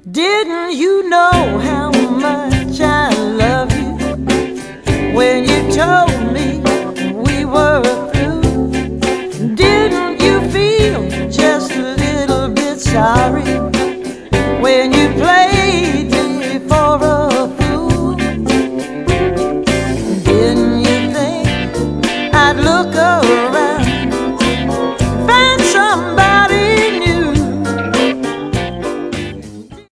Didn't you know how much I love you when you told me we were through? Didn't you feel just a little bit sorry when you played me for a fool? Didn't you think I'd look around